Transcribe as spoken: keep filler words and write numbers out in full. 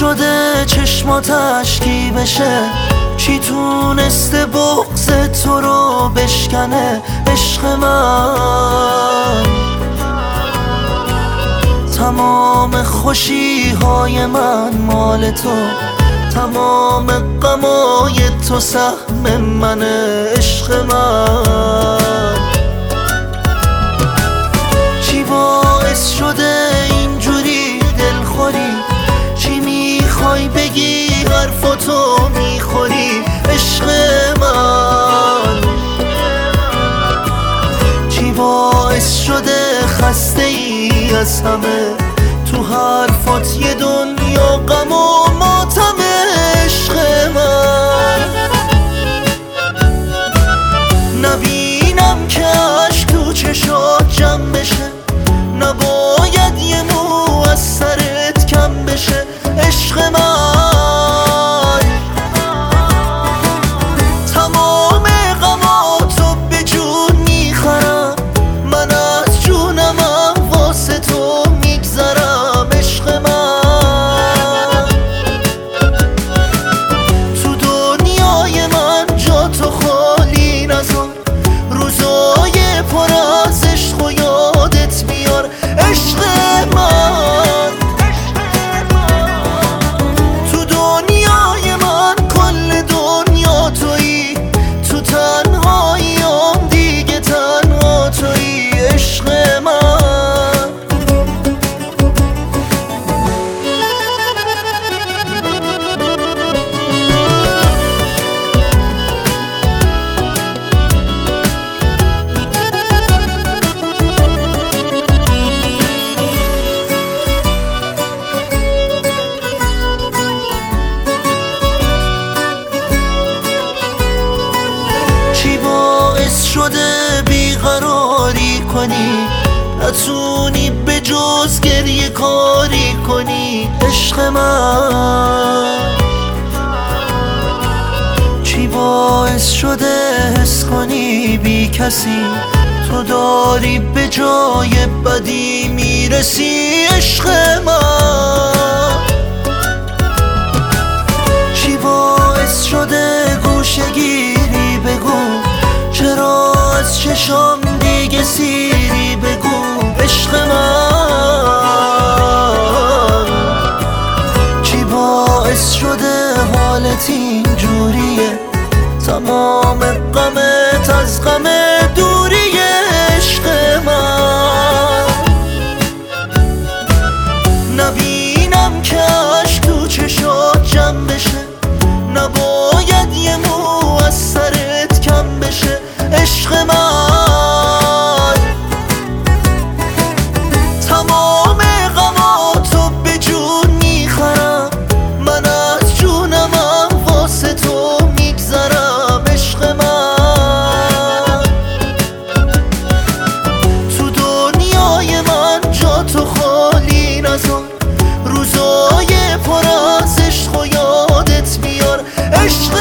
شده چشمات اشکی بشه، چی تونسته بغض تو رو بشکنه عشق من؟ تمام خوشی های من مال تو، تمام غمای تو سهم منه عشق من. چی باعث شده اینجوری دلخوری؟ چی میخوای بگی حرفاتو میخوری عشق من؟ چی باعث شده خسته ای از همه، تو حرفات یه دنیا غم و ماتم عشق من؟ نبینم که عشق تو چشات جمع بشه، نباید یه مو از سرت کم بشه عشق من. تمام غماتو به جون میخرم، من از جونمم واسه تو میگذرم عشق من. تو دنیای من جا تو خالی نذار، روزای پر از عشق و یادت میار عشق من. تو دنیای من کل دنیا تویی، تو تنهاییام دیگه تنها تویی عشق من. شده بیقراری کنی، نتونی به جز گریه کاری کنی عشق من. چی باعث شده حس کنی بی کسی، تو داری به جای بدی میرسی عشق من. چی باعث شده گوشه گیری بگو، چرا از چشام دیگه سیری بگو عشق من. چی باعث شده حالت اینجوریه، تمام غمت از غم دوری عشق من. نبینم که عشق تو چشات جمع بشه، نباید یه مو از سرت کم بشه عشق من. تمام غماتو به جون میخرم، من از جونمم واسه تو میگذرم عشق من. تو دنیای من جا تو خالی نذار، روزای پر از عشق و یادت میار عشق